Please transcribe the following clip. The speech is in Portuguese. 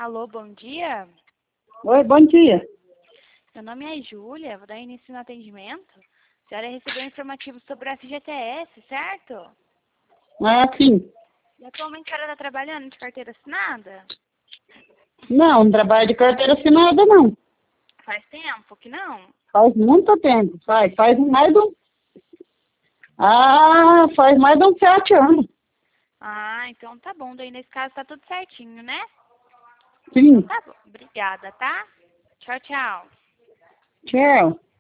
Alô, bom dia. Oi, bom dia. Meu nome é Júlia, vou dar início no atendimento. A senhora recebeu um informativo sobre o FGTS, certo? Ah, sim. E atualmente a senhora está trabalhando de carteira assinada? Não, não trabalho de carteira assinada, não. Faz tempo que não? Faz muito tempo. Faz mais de um... Ah, faz mais de uns 7 anos. Ah, então tá bom. Daí nesse caso tá tudo certinho, né? Então Sim. tá bom. Obrigada, tá? Tchau, tchau. Tchau.